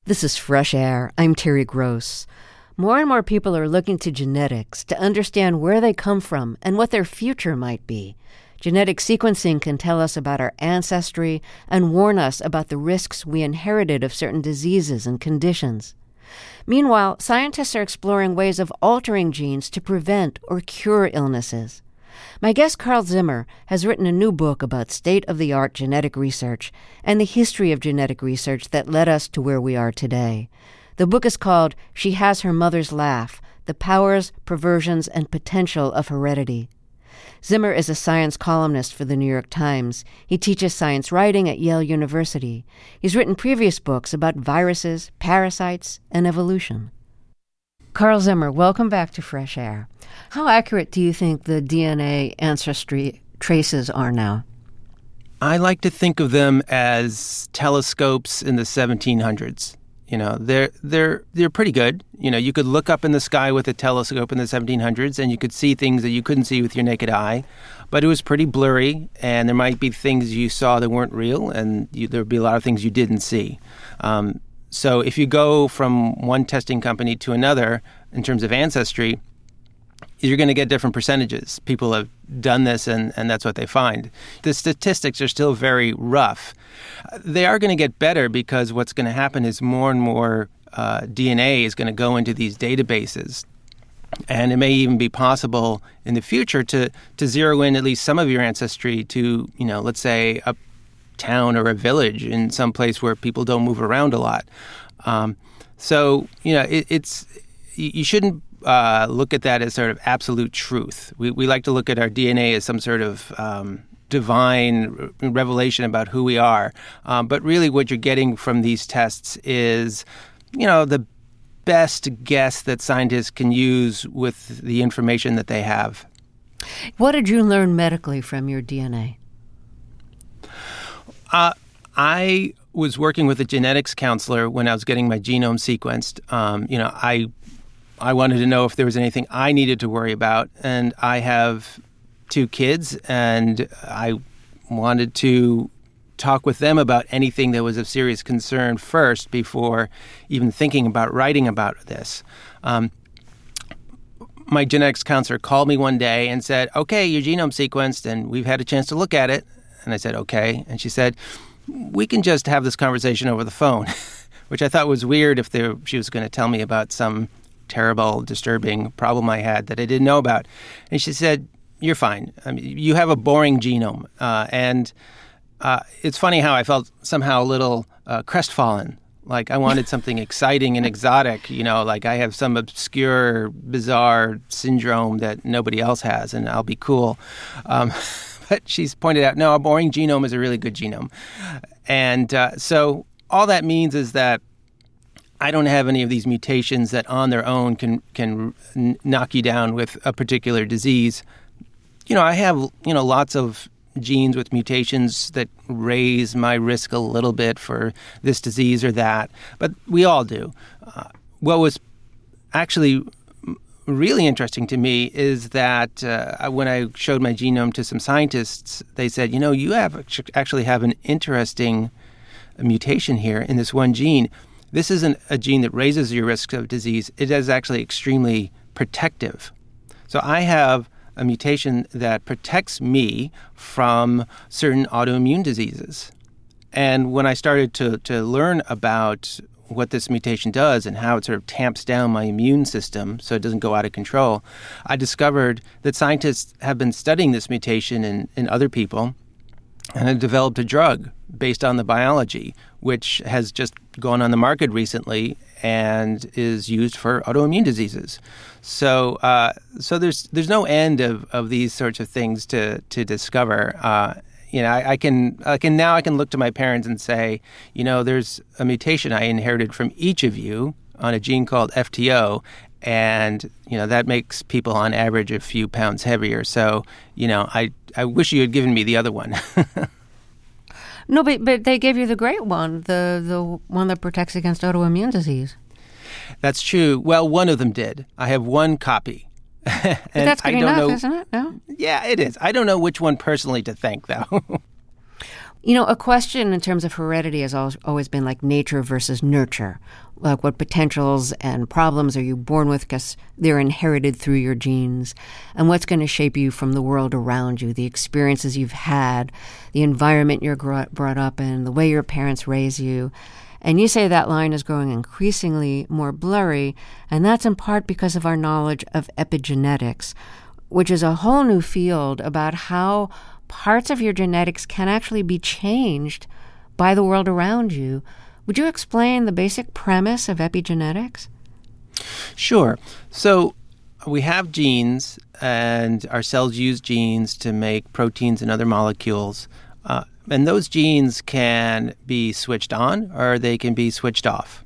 This is Fresh Air. I'm Terry Gross. More and more people are looking to genetics to understand where they come from and what their future might be. Genetic sequencing can tell us about our ancestry and warn us about the risks we inherited of certain diseases and conditions. Meanwhile, scientists are exploring ways of altering genes to prevent or cure illnesses. My guest Carl Zimmer has written a new book about state-of-the-art genetic research and the history of genetic research that led us to where we are today. The book is called She Has Her Mother's Laugh: The Powers, Perversions, and Potential of Heredity. Zimmer is a science columnist for the New York Times. He teaches science writing at Yale University. He's written previous books about viruses, parasites, and evolution. Carl Zimmer, welcome back to Fresh Air. How accurate do you think the DNA ancestry traces are now? I like to think of them as telescopes in the 1700s. You know, they're pretty good. You know, you could look up in the sky with a telescope in the 1700s and you could see things that you couldn't see with your naked eye. But it was pretty blurry, and there might be things you saw that weren't real, and there would be a lot of things you didn't see. So if you go from one testing company to another in terms of ancestry, you're going to get different percentages. People have done this, and that's what they find. The statistics are still very rough. They are going to get better because what's going to happen is more and more DNA is going to go into these databases. And it may even be possible in the future to zero in at least some of your ancestry to, you know, let's say a town or a village in some place where people don't move around a lot. So, you know, you shouldn't look at that as sort of absolute truth. We like to look at our DNA as some sort of divine revelation about who we are. But really what you're getting from these tests is, you know, the best guess that scientists can use with the information that they have. What did you learn medically from your DNA? I was working with a genetics counselor when I was getting my genome sequenced. You know, I wanted to know if there was anything I needed to worry about. And I have 2 kids, and I wanted to talk with them about anything that was of serious concern first before even thinking about writing about this. My genetics counselor called me one day and said, okay, your genome sequenced, and we've had a chance to look at it. And I said, okay. And she said, we can just have this conversation over the phone, which I thought was weird if she was going to tell me about some terrible, disturbing problem I had that I didn't know about. And she said, you're fine. I mean, you have a boring genome. And it's funny how I felt somehow a little crestfallen. Like I wanted something exciting and exotic, you know, like I have some obscure, bizarre syndrome that nobody else has, and I'll be cool. But she's pointed out, no, a boring genome is a really good genome. And so all that means is that I don't have any of these mutations that on their own can knock you down with a particular disease. You know, I have, you know, lots of genes with mutations that raise my risk a little bit for this disease or that, but we all do. What was actually really interesting to me is that when I showed my genome to some scientists, they said, you know, you actually have an interesting mutation here in this one gene. This isn't a gene that raises your risk of disease. It is actually extremely protective. So I have a mutation that protects me from certain autoimmune diseases. And when I started to learn about what this mutation does and how it sort of tamps down my immune system so it doesn't go out of control, I discovered that scientists have been studying this mutation in other people and have developed a drug based on the biology, which has just gone on the market recently and is used for autoimmune diseases. So there's no end of these sorts of things to discover. You know, I can look to my parents and say, you know, there's a mutation I inherited from each of you on a gene called FTO, and you know that makes people on average a few pounds heavier. So, you know, I wish you had given me the other one. No, but they gave you the great one, the one that protects against autoimmune disease. That's true. Well, one of them did. I have one copy. But that's good enough, isn't it? No? Yeah, it is. I don't know which one personally to thank, though. A question in terms of heredity has always been like nature versus nurture. Like what potentials and problems are you born with because they're inherited through your genes, and what's going to shape you from the world around you, the experiences you've had, the environment you're brought up in, the way your parents raise you. And you say that line is growing increasingly more blurry, and that's in part because of our knowledge of epigenetics, which is a whole new field about how parts of your genetics can actually be changed by the world around you. Would you explain the basic premise of epigenetics? Sure. So we have genes, and our cells use genes to make proteins and other molecules. And those genes can be switched on or they can be switched off.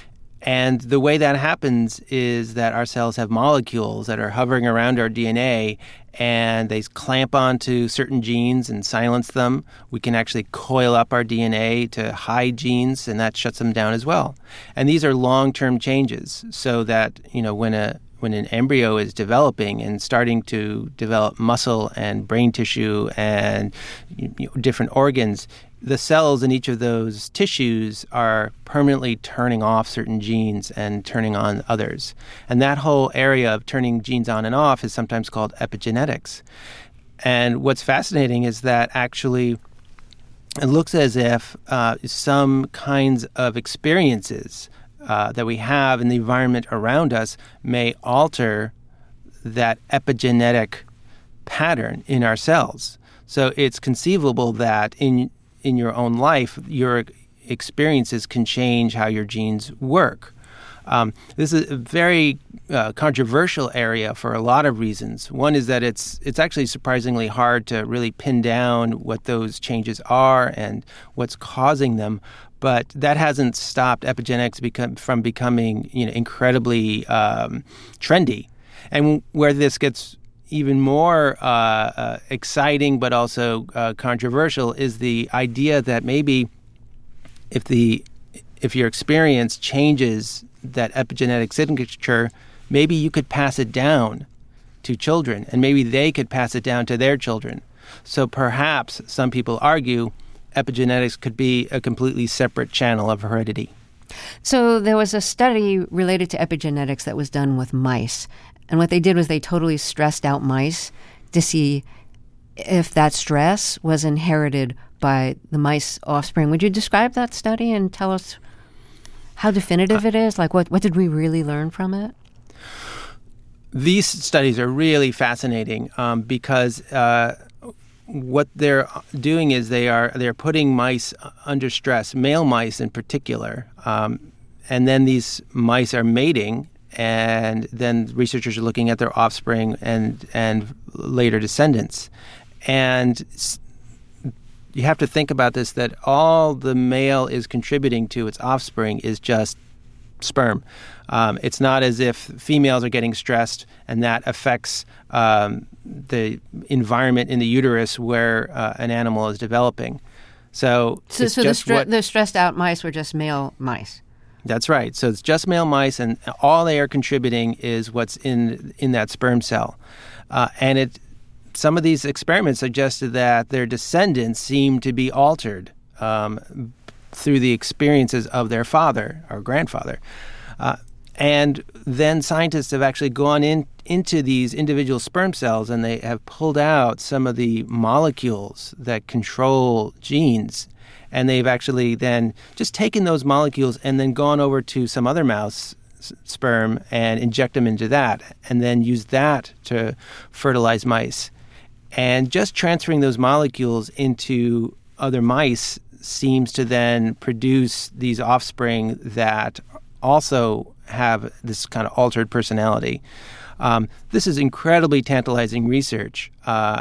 And the way that happens is that our cells have molecules that are hovering around our DNA, and they clamp onto certain genes and silence them. We can actually coil up our DNA to hide genes, and that shuts them down as well. And these are long-term changes, so that when an embryo is developing and starting to develop muscle and brain tissue and different organs, the cells in each of those tissues are permanently turning off certain genes and turning on others. And that whole area of turning genes on and off is sometimes called epigenetics. And what's fascinating is that actually it looks as if some kinds of experiences that we have in the environment around us may alter that epigenetic pattern in our cells. So it's conceivable that in your own life, your experiences can change how your genes work. This is a very controversial area for a lot of reasons. One is that it's actually surprisingly hard to really pin down what those changes are and what's causing them. But that hasn't stopped epigenetics from becoming incredibly trendy. And where this gets even more exciting but also controversial is the idea that maybe if your experience changes that epigenetic signature, maybe you could pass it down to children, and maybe they could pass it down to their children. So perhaps some people argue epigenetics could be a completely separate channel of heredity. So there was a study related to epigenetics that was done with mice. And what they did was they totally stressed out mice to see if that stress was inherited by the mice offspring. Would you describe that study and tell us how definitive it is? Like, what did we really learn from it? These studies are really fascinating because what they're doing is they're putting mice under stress, male mice in particular, and then these mice are mating. And then researchers are looking at their offspring and later descendants. And you have to think about this, that all the male is contributing to its offspring is just sperm. It's not as if females are getting stressed and that affects the environment in the uterus where an animal is developing. So the stressed out mice were just male mice. That's right. So it's just male mice, and all they are contributing is what's in that sperm cell. And some of these experiments suggested that their descendants seem to be altered through the experiences of their father or grandfather. And then scientists have actually gone into these individual sperm cells, and they have pulled out some of the molecules that control genes. And they've actually then just taken those molecules and then gone over to some other mouse sperm and inject them into that, and then use that to fertilize mice. And just transferring those molecules into other mice seems to then produce these offspring that also have this kind of altered personality. This is incredibly tantalizing research.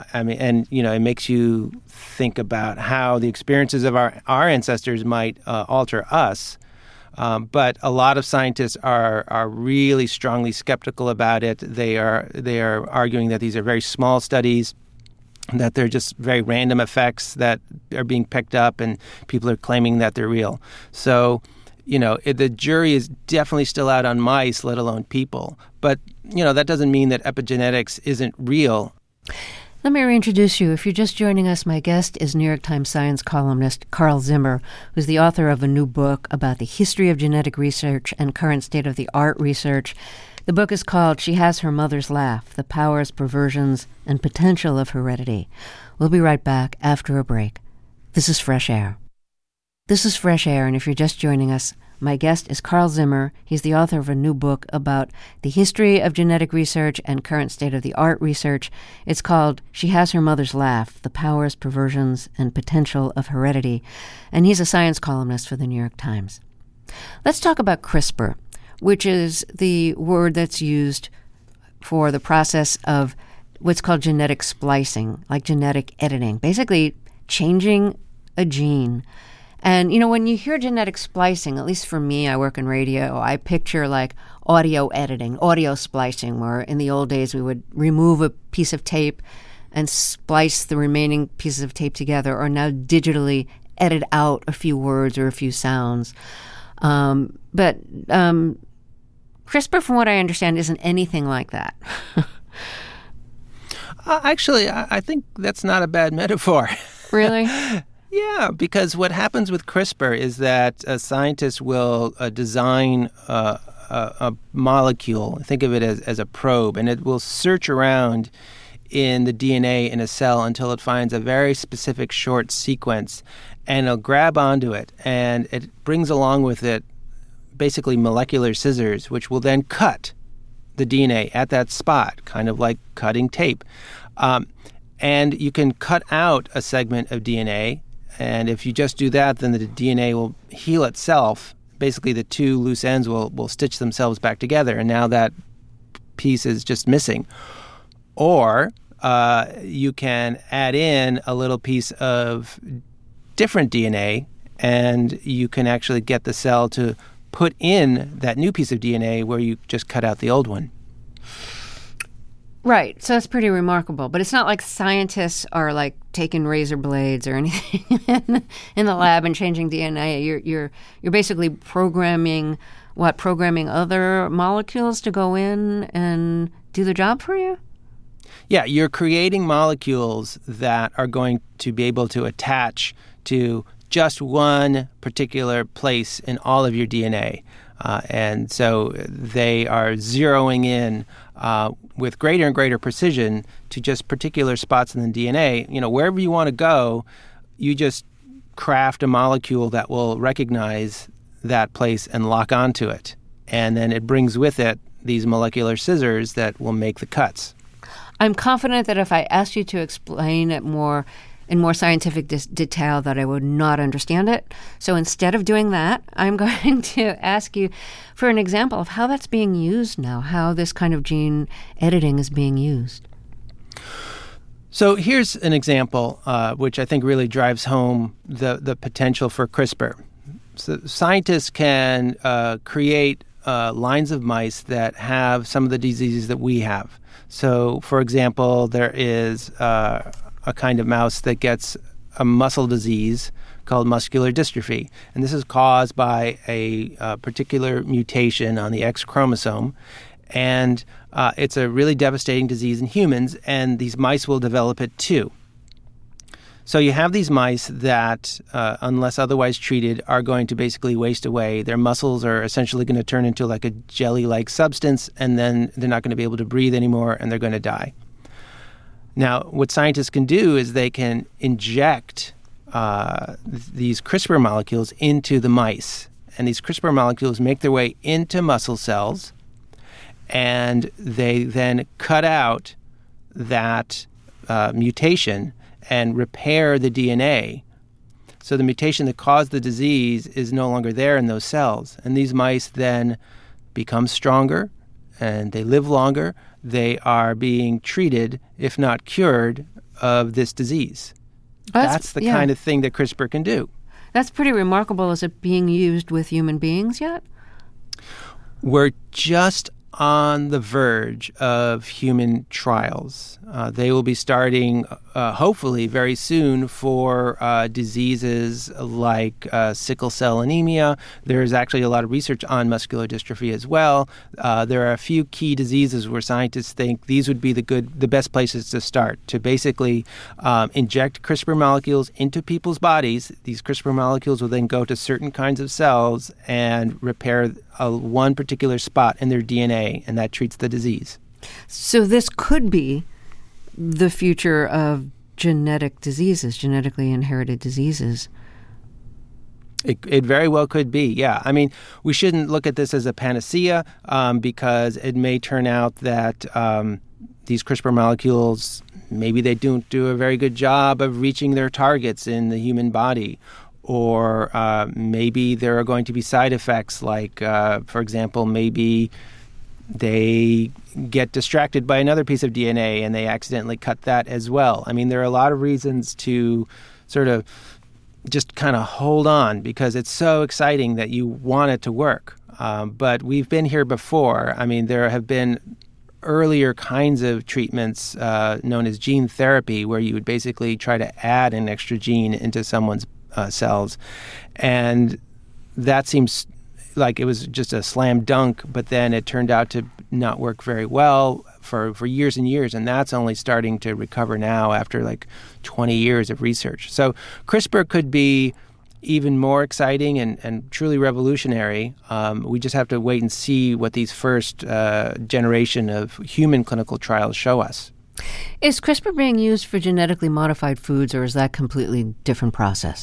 It makes you think about how the experiences of our ancestors might alter us. But a lot of scientists are really strongly skeptical about it. They are arguing that these are very small studies, that they're just very random effects that are being picked up, and people are claiming that they're real. So, the jury is definitely still out on mice, let alone people. But, that doesn't mean that epigenetics isn't real. Let me reintroduce you. If you're just joining us, my guest is New York Times science columnist Carl Zimmer, who's the author of a new book about the history of genetic research and current state-of-the-art research. The book is called She Has Her Mother's Laugh, The Powers, Perversions, and Potential of Heredity. We'll be right back after a break. This is Fresh Air. This is Fresh Air, and if you're just joining us, my guest is Carl Zimmer. He's the author of a new book about the history of genetic research and current state-of-the-art research. It's called She Has Her Mother's Laugh, The Powers, Perversions, and Potential of Heredity. And he's a science columnist for the New York Times. Let's talk about CRISPR, which is the word that's used for the process of what's called genetic splicing, like genetic editing, basically changing a gene. And, when you hear genetic splicing, at least for me, I work in radio, I picture like audio editing, audio splicing, where in the old days we would remove a piece of tape and splice the remaining pieces of tape together, or now digitally edit out a few words or a few sounds. But CRISPR, from what I understand, isn't anything like that. Actually, I think that's not a bad metaphor. Really? Yeah, because what happens with CRISPR is that scientists will design a molecule, think of it as a probe, and it will search around in the DNA in a cell until it finds a very specific short sequence, and it'll grab onto it, and it brings along with it basically molecular scissors, which will then cut the DNA at that spot, kind of like cutting tape. And you can cut out a segment of DNA, and if you just do that, then the DNA will heal itself. Basically, the two loose ends will stitch themselves back together, and now that piece is just missing. Or you can add in a little piece of different DNA, and you can actually get the cell to put in that new piece of DNA where you just cut out the old one. Right. So it's pretty remarkable. But it's not like scientists are like taking razor blades or anything in the lab and changing DNA. You're basically programming other molecules to go in and do the job for you? Yeah, you're creating molecules that are going to be able to attach to just one particular place in all of your DNA. And so they are zeroing in with greater and greater precision to just particular spots in the DNA. Wherever you want to go, you just craft a molecule that will recognize that place and lock onto it. And then it brings with it these molecular scissors that will make the cuts. I'm confident that if I asked you to explain it in more scientific detail, that I would not understand it. So instead of doing that, I'm going to ask you for an example of how that's being used now, how this kind of gene editing is being used. So here's an example which I think really drives home the potential for CRISPR. So scientists can create lines of mice that have some of the diseases that we have. So, for example, there is a kind of mouse that gets a muscle disease called muscular dystrophy. And this is caused by a particular mutation on the X chromosome. And it's a really devastating disease in humans, and these mice will develop it too. So you have these mice that, unless otherwise treated, are going to basically waste away. Their muscles are essentially going to turn into like a jelly-like substance, and then they're not going to be able to breathe anymore, and they're going to die. Now, what scientists can do is they can inject these CRISPR molecules into the mice. And these CRISPR molecules make their way into muscle cells, and they then cut out that mutation and repair the DNA. So the mutation that caused the disease is no longer there in those cells. And these mice then become stronger, and they live longer. They are being treated, if not cured, of this disease. That's the kind of thing that CRISPR can do. That's pretty remarkable. Is it being used with human beings yet? We're just on the verge of human trials. They will be starting, hopefully, very soon for diseases like sickle cell anemia. There's actually a lot of research on muscular dystrophy as well. There are a few key diseases where scientists think these would be the best places to start, to basically inject CRISPR molecules into people's bodies. These CRISPR molecules will then go to certain kinds of cells and repair one particular spot in their DNA, and that treats the disease. So this could be the future of genetic diseases, genetically inherited diseases. It very well could be, yeah. I mean, we shouldn't look at this as a panacea because it may turn out that these CRISPR molecules, maybe they don't do a very good job of reaching their targets in the human body. Or maybe there are going to be side effects like, for example, maybe they get distracted by another piece of DNA and they accidentally cut that as well. I mean, there are a lot of reasons to sort of just kind of hold on because it's so exciting that you want it to work. But we've been here before. I mean, there have been earlier kinds of treatments known as gene therapy where you would basically try to add an extra gene into someone's cells. And that seems like it was just a slam dunk, but then it turned out to not work very well for years and years. And that's only starting to recover now after like 20 years of research. So CRISPR could be even more exciting and truly revolutionary. We just have to wait and see what these first generation of human clinical trials show us. Is CRISPR being used for genetically modified foods, or is that a completely different process?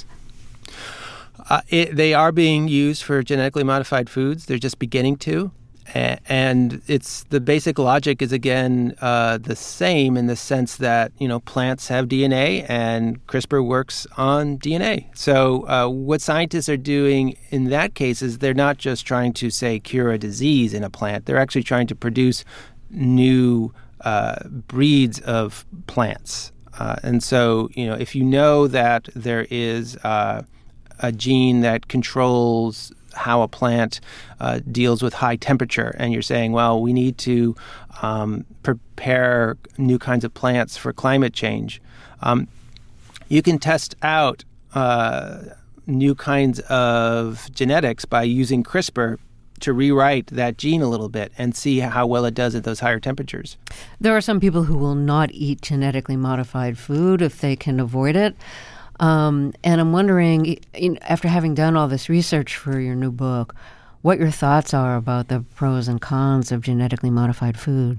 They are being used for genetically modified foods. They're just beginning to. And the basic logic is, again, the same in the sense that, plants have DNA and CRISPR works on DNA. So what scientists are doing in that case is they're not just trying to, say, cure a disease in a plant. They're actually trying to produce new breeds of plants. And so, if you know that there is a gene that controls how a plant deals with high temperature, and you're saying, well, we need to prepare new kinds of plants for climate change, you can test out new kinds of genetics by using CRISPR to rewrite that gene a little bit and see how well it does at those higher temperatures. There are some people who will not eat genetically modified food if they can avoid it. And I'm wondering, after having done all this research for your new book, what your thoughts are about the pros and cons of genetically modified food.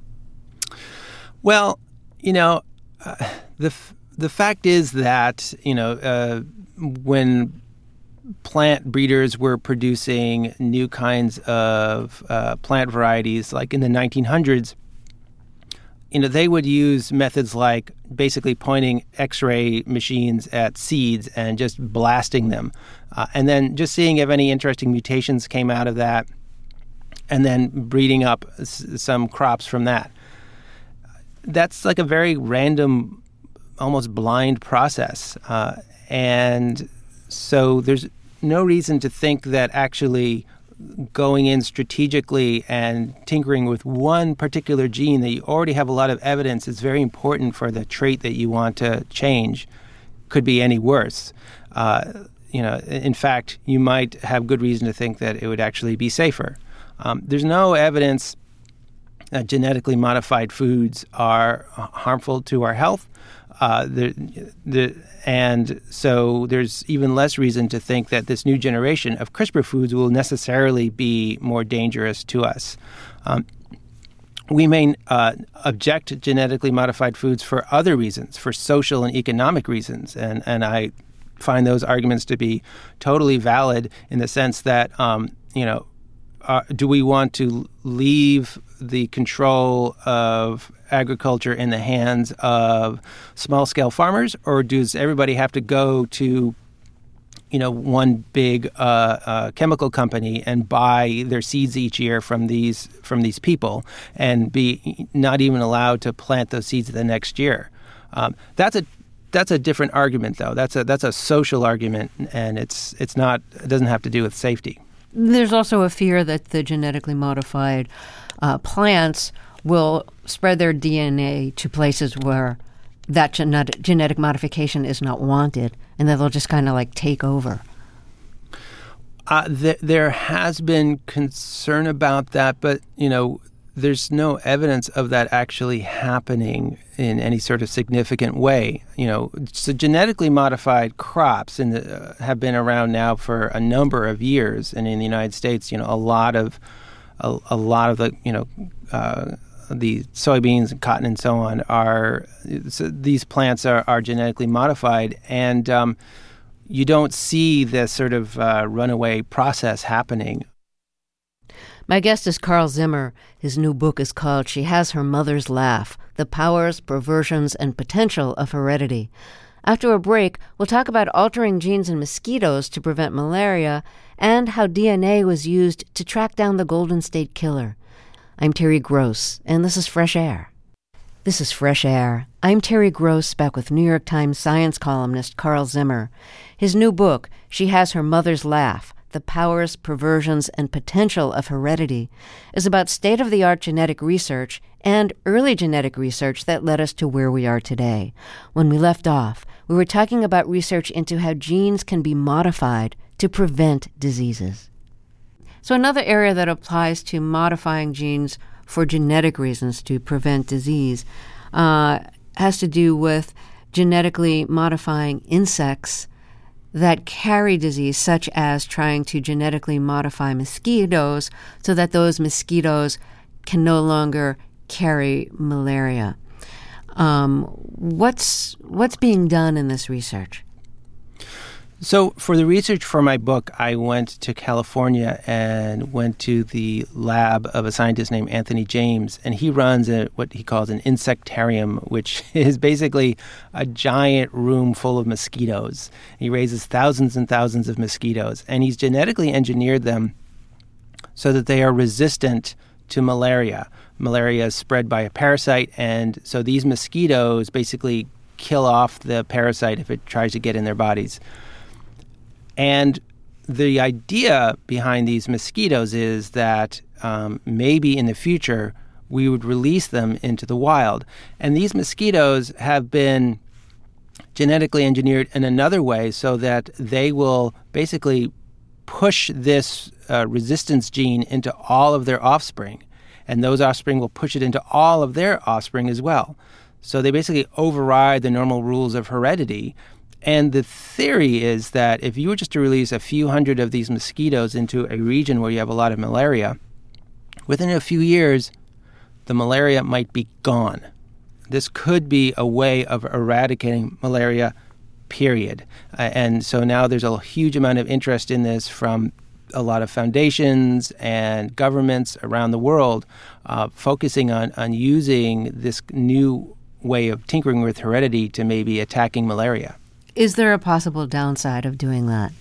Well, the fact is that, when plant breeders were producing new kinds of plant varieties, like in the 1900s, they would use methods like basically pointing X-ray machines at seeds and just blasting them, and then just seeing if any interesting mutations came out of that, and then breeding up some crops from that. That's like a very random, almost blind process, and so there's no reason to think that actually going in strategically and tinkering with one particular gene that you already have a lot of evidence is very important for the trait that you want to change could be any worse. In fact, you might have good reason to think that it would actually be safer. There's no evidence that genetically modified foods are harmful to our health. And so there's even less reason to think that this new generation of CRISPR foods will necessarily be more dangerous to us. We may object to genetically modified foods for other reasons, for social and economic reasons. And I find those arguments to be totally valid in the sense that, do we want to leave the control of agriculture in the hands of small-scale farmers, or does everybody have to go to, one big chemical company and buy their seeds each year from these people and be not even allowed to plant those seeds the next year? That's a different argument, though. That's a social argument, and it doesn't have to do with safety. There's also a fear that the genetically modified plants will spread their DNA to places where that genetic modification is not wanted, and then they'll just kind of like take over. There has been concern about that, but, there's no evidence of that actually happening in any sort of significant way. So genetically modified crops have been around now for a number of years, and in the United States, a lot of the the soybeans and cotton and so on these plants are genetically modified, and you don't see this sort of runaway process happening. My guest is Carl Zimmer. His new book is called She Has Her Mother's Laugh: The Powers, Perversions, and Potential of Heredity. After a break, we'll talk about altering genes in mosquitoes to prevent malaria and how DNA was used to track down the Golden State Killer. I'm Terry Gross, and this is Fresh Air. This is Fresh Air. I'm Terry Gross, back with New York Times science columnist Carl Zimmer. His new book, She Has Her Mother's Laugh: The Powers, Perversions, and Potential of Heredity, is about state-of-the-art genetic research and early genetic research that led us to where we are today. When we left off, we were talking about research into how genes can be modified to prevent diseases. So another area that applies to modifying genes for genetic reasons to prevent disease has to do with genetically modifying insects that carry disease, such as trying to genetically modify mosquitoes so that those mosquitoes can no longer carry malaria. What's being done in this research? So for the research for my book, I went to California and went to the lab of a scientist named Anthony James, and he runs what he calls an insectarium, which is basically a giant room full of mosquitoes. He raises thousands and thousands of mosquitoes, and he's genetically engineered them so that they are resistant to malaria. Malaria is spread by a parasite, and so these mosquitoes basically kill off the parasite if it tries to get in their bodies. And the idea behind these mosquitoes is that maybe in the future we would release them into the wild. And these mosquitoes have been genetically engineered in another way so that they will basically push this resistance gene into all of their offspring. And those offspring will push it into all of their offspring as well. So they basically override the normal rules of heredity. And the theory is that if you were just to release a few hundred of these mosquitoes into a region where you have a lot of malaria, within a few years, the malaria might be gone. This could be a way of eradicating malaria, period. And so now there's a huge amount of interest in this from a lot of foundations and governments around the world, focusing on using this new way of tinkering with heredity to maybe attacking malaria. Is there a possible downside of doing that?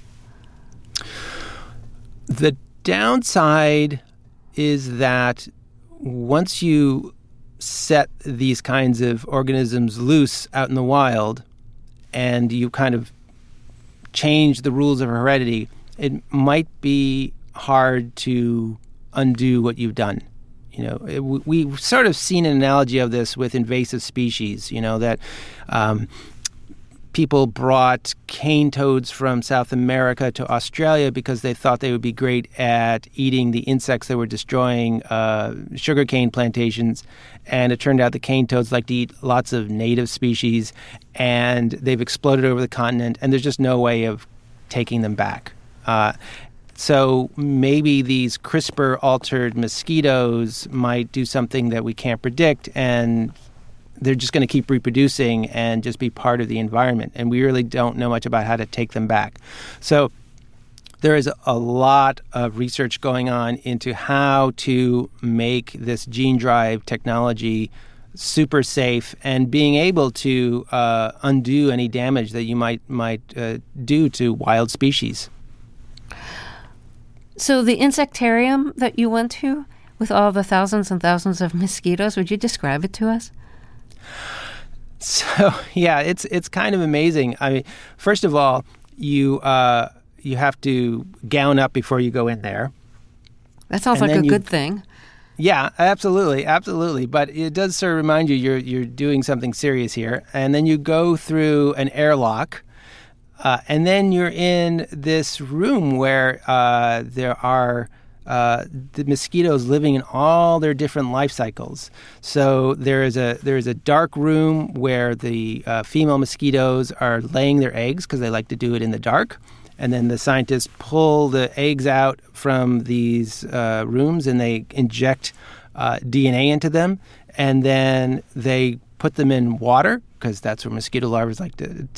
The downside is that once you set these kinds of organisms loose out in the wild and you kind of change the rules of heredity, it might be hard to undo what you've done. We've sort of seen an analogy of this with invasive species, that people brought cane toads from South America to Australia because they thought they would be great at eating the insects that were destroying sugarcane plantations. And it turned out the cane toads like to eat lots of native species, and they've exploded over the continent, and there's just no way of taking them back. So maybe these CRISPR-altered mosquitoes might do something that we can't predict, and they're just going to keep reproducing and just be part of the environment. And we really don't know much about how to take them back. So there is a lot of research going on into how to make this gene drive technology super safe and being able to undo any damage that you might do to wild species. So the insectarium that you went to with all the thousands and thousands of mosquitoes, would you describe it to us? So, yeah, it's kind of amazing. I mean, first of all, you have to gown up before you go in there. That sounds like a good thing. Yeah, absolutely, absolutely. But it does sort of remind you you're doing something serious here. And then you go through an airlock, and then you're in this room where there are the mosquitoes living in all their different life cycles. So there is a dark room where the female mosquitoes are laying their eggs because they like to do it in the dark. And then the scientists pull the eggs out from these rooms and they inject DNA into them. And then they put them in water because that's where mosquito larvae like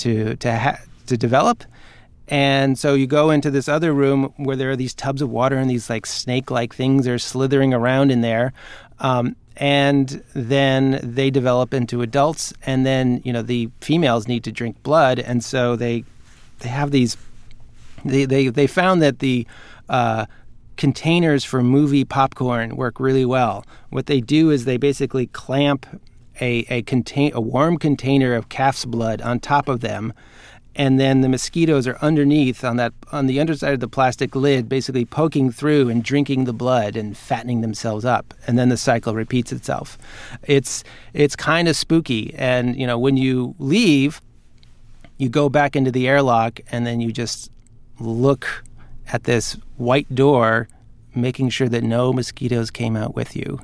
to develop. And so you go into this other room where there are these tubs of water and these like snake-like things are slithering around in there. And then they develop into adults. And then, the females need to drink blood. And so they have these... They found that the containers for movie popcorn work really well. What they do is they basically clamp a warm container of calf's blood on top of them, and then the mosquitoes are underneath on the underside of the plastic lid, basically poking through and drinking the blood and fattening themselves up, and then the cycle repeats itself. It's kind of spooky, and when you leave, you go back into the airlock, and then you just look at this white door, making sure that no mosquitoes came out with you,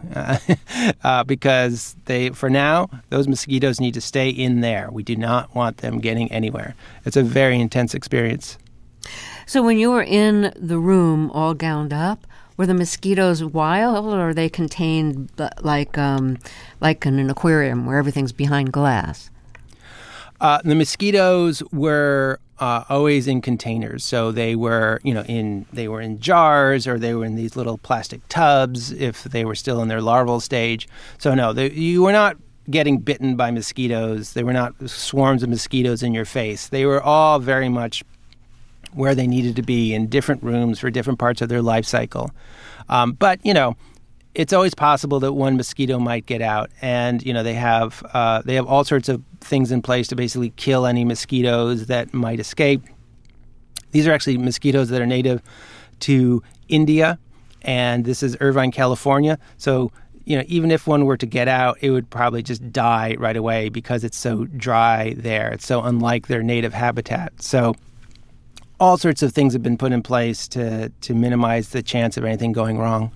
because for now, those mosquitoes need to stay in there. We do not want them getting anywhere. It's a very intense experience. So when you were in the room all gowned up, were the mosquitoes wild, or are they contained like in an aquarium where everything's behind glass? The mosquitoes were always in containers, so they were, in jars, or they were in these little plastic tubs if they were still in their larval stage. So no, you were not getting bitten by mosquitoes. There were not swarms of mosquitoes in your face. They were all very much where they needed to be in different rooms for different parts of their life cycle. But it's always possible that one mosquito might get out, and they have all sorts of things in place to basically kill any mosquitoes that might escape. These are actually mosquitoes that are native to India, and this is Irvine, California. So even if one were to get out, it would probably just die right away because it's so dry there. It's so unlike their native habitat. So all sorts of things have been put in place to minimize the chance of anything going wrong.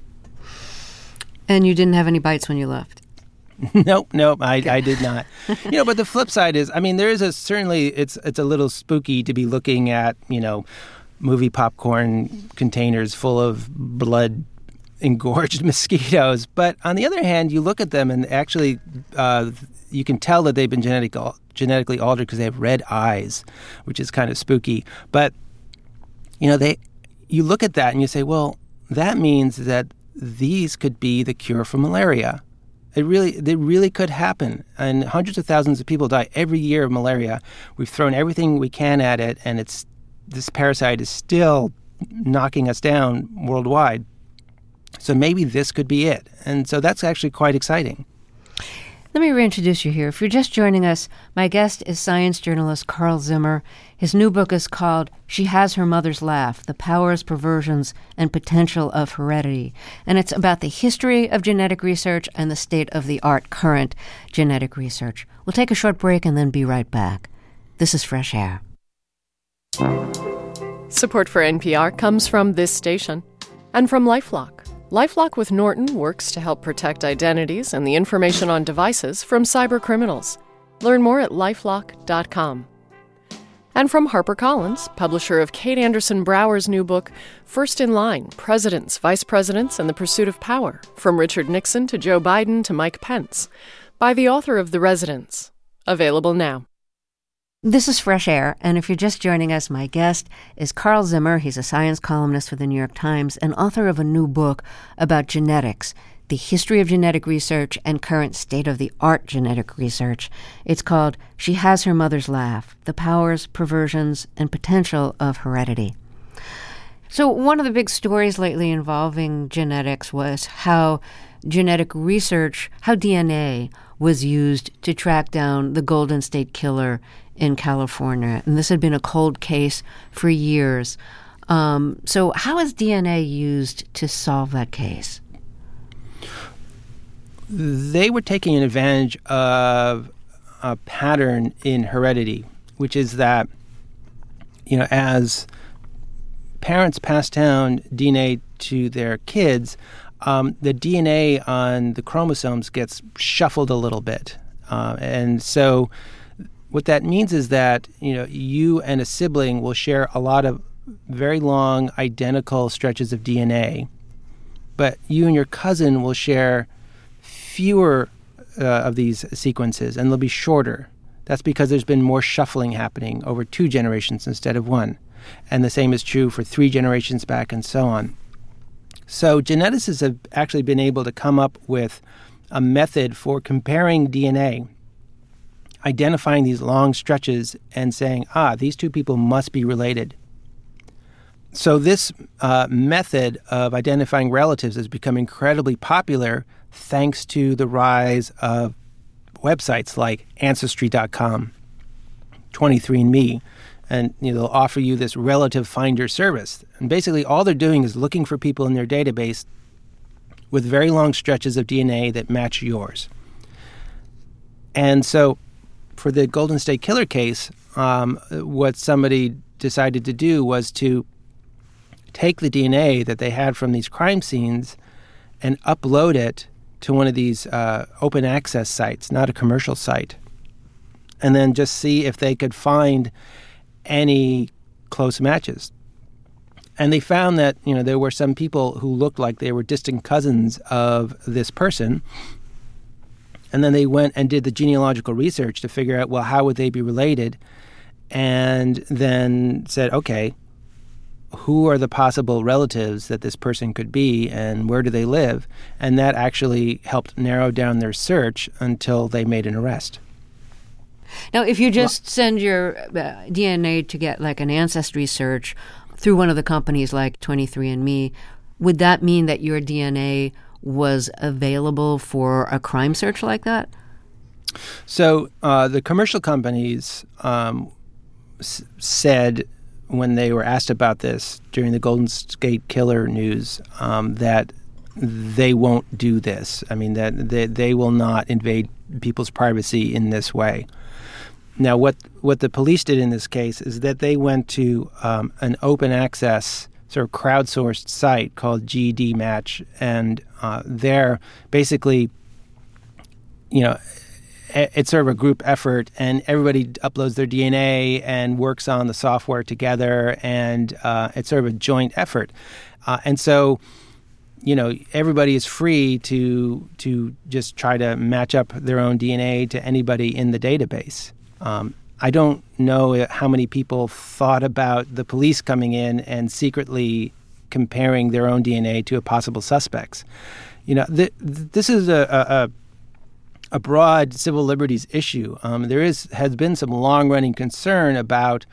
And you didn't have any bites when you left? Nope, I did not. But the flip side is, there is certainly it's a little spooky to be looking at, movie popcorn containers full of blood engorged mosquitoes. But on the other hand, you look at them and actually you can tell that they've been genetically altered because they have red eyes, which is kind of spooky. But, you look at that and you say, well, that means that these could be the cure for malaria. They really could happen. And hundreds of thousands of people die every year of malaria. We've thrown everything we can at it, and this parasite is still knocking us down worldwide. So maybe this could be it. And so that's actually quite exciting. Let me reintroduce you here. If you're just joining us, my guest is science journalist Carl Zimmer. His new book is called She Has Her Mother's Laugh, The Powers, Perversions, and Potential of Heredity. And it's about the history of genetic research and the state-of-the-art current genetic research. We'll take a short break and then be right back. This is Fresh Air. Support for NPR comes from this station and from LifeLock. LifeLock with Norton works to help protect identities and the information on devices from cyber criminals. Learn more at lifelock.com. And from HarperCollins, publisher of Kate Anderson Brower's new book, First in Line, Presidents, Vice Presidents, and the Pursuit of Power, From Richard Nixon to Joe Biden to Mike Pence, by the author of The Residents. Available now. This is Fresh Air, and if you're just joining us, my guest is Carl Zimmer. He's a science columnist for the New York Times and author of a new book about genetics, the history of genetic research and current state-of-the-art genetic research. It's called She Has Her Mother's Laugh, The Powers, Perversions, and Potential of Heredity. So one of the big stories lately involving genetics was how genetic research, how DNA was used to track down the Golden State Killer in California. And this had been a cold case for years. So how is DNA used to solve that case? they were taking advantage of a pattern in heredity, which is that, as parents pass down DNA to their kids, the DNA on the chromosomes gets shuffled a little bit. And so what that means is that, you and a sibling will share a lot of very long, identical stretches of DNA, but you and your cousin will share fewer of these sequences, and they'll be shorter. That's because there's been more shuffling happening over 2 generations instead of 1. And the same is true for 3 generations back and so on. So geneticists have actually been able to come up with a method for comparing DNA, identifying these long stretches and saying, these 2 people must be related. So this method of identifying relatives has become incredibly popular thanks to the rise of websites like Ancestry.com, 23andMe, and they'll offer you this relative finder service. And basically all they're doing is looking for people in their database with very long stretches of DNA that match yours. And so for the Golden State Killer case, what somebody decided to do was to take the DNA that they had from these crime scenes and upload it to one of these open access sites, not a commercial site, and then just see if they could find any close matches. And they found that, there were some people who looked like they were distant cousins of this person. And then they went and did the genealogical research to figure out, well, how would they be related? And then said, okay, who are the possible relatives that this person could be and where do they live? And that actually helped narrow down their search until they made an arrest. Now, if you just send your DNA to get like an ancestry search through one of the companies like 23andMe, would that mean that your DNA was available for a crime search like that? So the commercial companies said when they were asked about this during the Golden State Killer news that they won't do this. I mean, that they will not invade people's privacy in this way. Now, what the police did in this case is that they went to an open access sort of crowdsourced site called GD Match, and there basically, it's sort of a group effort, and everybody uploads their DNA and works on the software together, and it's sort of a joint effort. And so, everybody is free to just try to match up their own DNA to anybody in the database. I don't know how many people thought about the police coming in and secretly comparing their own DNA to a possible suspect's. This is a broad civil liberties issue. There has been some long-running concern about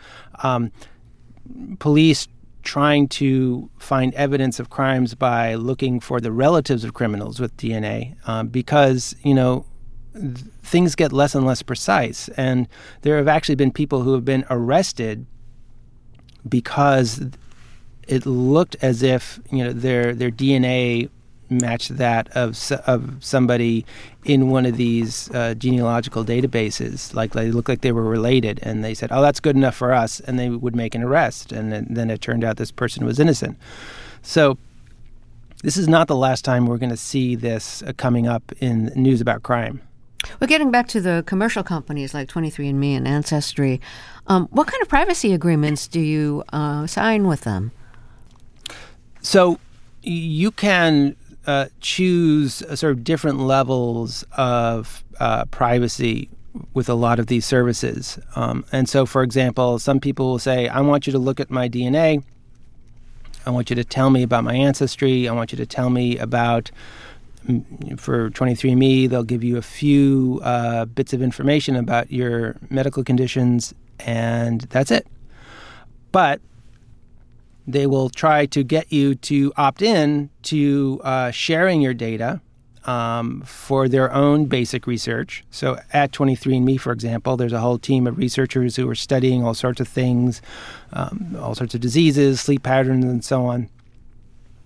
police trying to find evidence of crimes by looking for the relatives of criminals with DNA because, things get less and less precise. And there have actually been people who have been arrested because it looked as if, their DNA matched that of somebody in one of these genealogical databases. Like they looked like they were related, and they said, "Oh, that's good enough for us," and they would make an arrest. And then it turned out this person was innocent. So this is not the last time we're going to see this coming up in news about crime. Well, getting back to the commercial companies like 23andMe and Ancestry, what kind of privacy agreements do you sign with them? So you can choose sort of different levels of privacy with a lot of these services. And so, for example, some people will say, I want you to look at my DNA. I want you to tell me about my ancestry. I want you to tell me about, for 23andMe, they'll give you a few bits of information about your medical conditions, and that's it. But they will try to get you to opt in to sharing your data for their own basic research. So at 23andMe, for example, there's a whole team of researchers who are studying all sorts of things, all sorts of diseases, sleep patterns, and so on.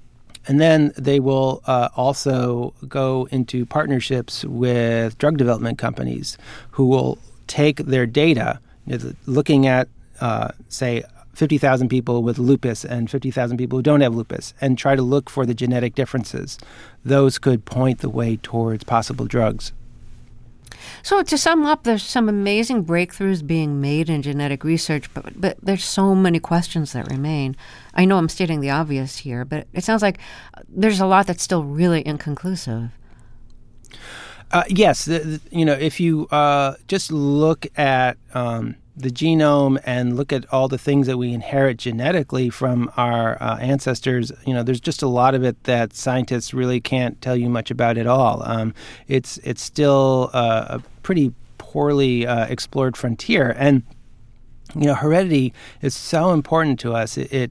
And then they will also go into partnerships with drug development companies who will take their data, looking at, say, 50,000 people with lupus and 50,000 people who don't have lupus, and try to look for the genetic differences. Those could point the way towards possible drugs. So to sum up, there's some amazing breakthroughs being made in genetic research, but there's so many questions that remain. I know I'm stating the obvious here, but it sounds like there's a lot that's still really inconclusive. Yes. If you just look at the genome and look at all the things that we inherit genetically from our ancestors, there's just a lot of it that scientists really can't tell you much about at all. It's still a pretty poorly explored frontier, and heredity is so important to us. It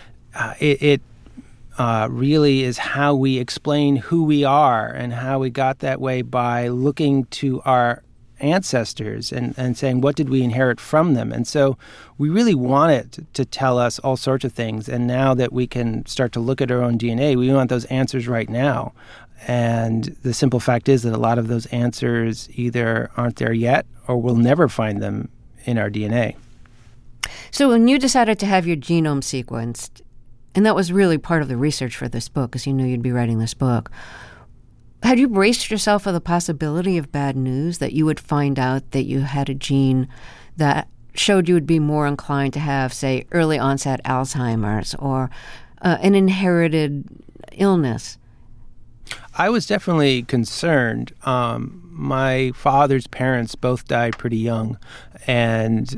really is how we explain who we are and how we got that way by looking to our ancestors and saying, what did we inherit from them? And so we really want it to tell us all sorts of things. And now that we can start to look at our own DNA, we want those answers right now. And the simple fact is that a lot of those answers either aren't there yet or we'll never find them in our DNA. So when you decided to have your genome sequenced, and that was really part of the research for this book, because you knew you'd be writing this book, had you braced yourself for the possibility of bad news, that you would find out that you had a gene that showed you would be more inclined to have, say, early onset Alzheimer's or an inherited illness? I was definitely concerned. My father's parents both died pretty young, and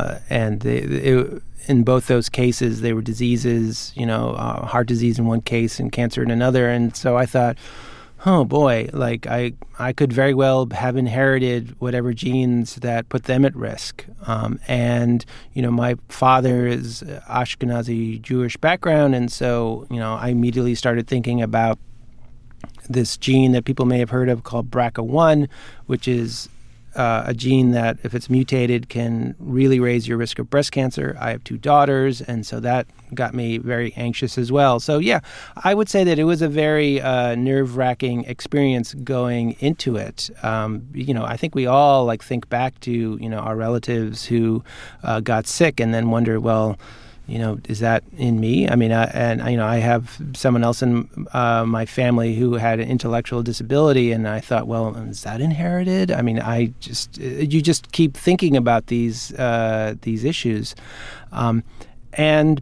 in both those cases, they were diseases, heart disease in one case and cancer in another. And so I thought, oh boy, I could very well have inherited whatever genes that put them at risk. And my father is Ashkenazi Jewish background, and so I immediately started thinking about this gene that people may have heard of called BRCA1, which is a gene that, if it's mutated, can really raise your risk of breast cancer. I have 2 daughters, and so that got me very anxious as well. So, yeah, I would say that it was a very nerve-wracking experience going into it. I think we all think back to our relatives who got sick and then wonder, well, is that in me? I mean, I have someone else in my family who had an intellectual disability, and I thought, well, is that inherited? I mean, you just keep thinking about these issues, and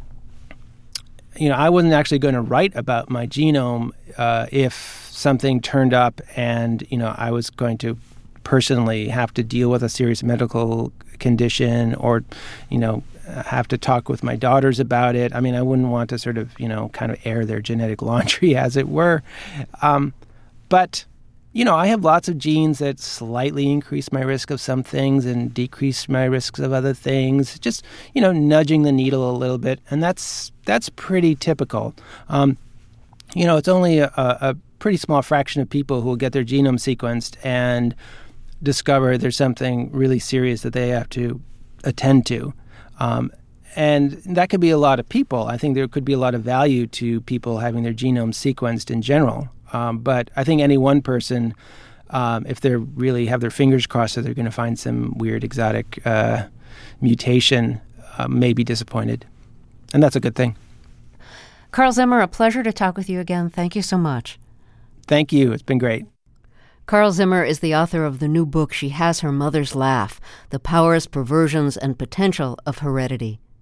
I wasn't actually going to write about my genome if something turned up, and I was going to personally have to deal with a serious medical condition, or have to talk with my daughters about it. I mean, I wouldn't want to sort of, kind of air their genetic laundry, as it were. But I have lots of genes that slightly increase my risk of some things and decrease my risks of other things, just, nudging the needle a little bit. And that's pretty typical. It's only a pretty small fraction of people who will get their genome sequenced and discover there's something really serious that they have to attend to. And that could be a lot of people. I think there could be a lot of value to people having their genome sequenced in general. But I think any one person, if they really have their fingers crossed that they're going to find some weird exotic mutation, may be disappointed. And that's a good thing. Carl Zimmer, a pleasure to talk with you again. Thank you so much. Thank you. It's been great. Carl Zimmer is the author of the new book, She Has Her Mother's Laugh: The Powers, Perversions, and Potential of Heredity.